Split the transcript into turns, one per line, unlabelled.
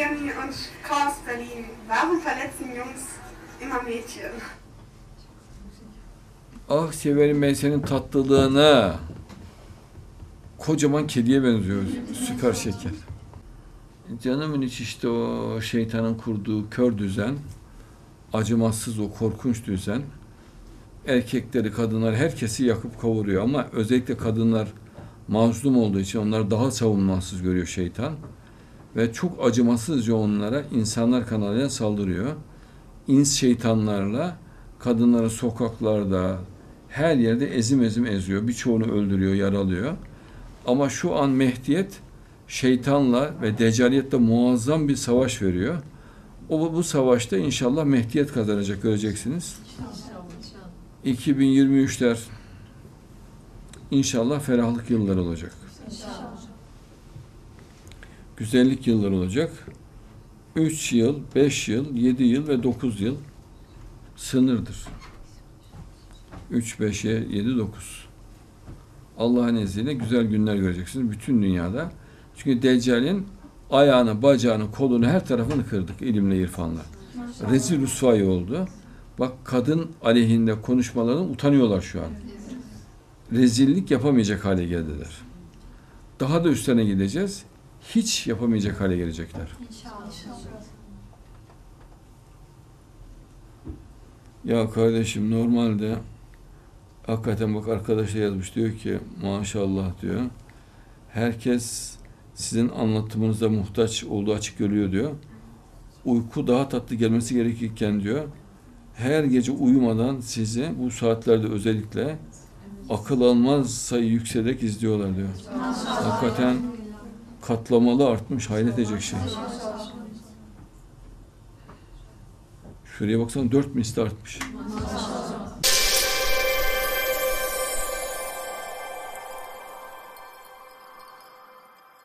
Jenny und komme aus Berlin. Warum verletzen Jungs immer Mädchen?
Ah severim ben senin tatlılığını. Kocaman kediye benziyor. Süper şeker. Canımın içi işte o şeytanın kurduğu kör düzen, acımasız o korkunç düzen, erkekleri, kadınları, herkesi yakıp kavuruyor ama özellikle kadınlar mazlum olduğu için onlar daha savunmasız görüyor şeytan ve çok acımasızca onlara insanlar kanalıyla saldırıyor. İns şeytanlarla kadınları sokaklarda, her yerde ezim ezim eziyor. Birçoğunu öldürüyor, yaralıyor. Ama şu an Mehdiyet şeytanla ve Deccaliyetle muazzam bir savaş veriyor. Bu savaşta inşallah Mehdiyet kazanacak, göreceksiniz. 2023'ler inşallah ferahlık yılları olacak. Güzellik yılları olacak. 3 yıl, 5 yıl, 7 yıl ve 9 yıl sınırdır. 3, 5, 7, 9. Allah'ın izniyle güzel günler göreceksiniz bütün dünyada. Çünkü Deccal'in ayağını, bacağını, kolunu, her tarafını kırdık ilimle, irfanla. Rezil rüsvay oldu. Bak kadın aleyhinde konuşmalarından utanıyorlar şu an. Rezillik yapamayacak hale geldiler. Daha da üstlerine gideceğiz. Hiç yapamayacak hale gelecekler. Ya kardeşim normalde hakikaten bak arkadaş yazmış diyor ki maşallah diyor. Herkes sizin anlatımınıza muhtaç olduğu açık görüyor diyor. Uyku daha tatlı gelmesi gerekirken diyor. Her gece uyumadan sizi bu saatlerde özellikle akıl almaz sayı yükselerek izliyorlar diyor. Hakikaten katlamalı artmış, hayret edecek şey. Şuraya baksana 4 misli artmış.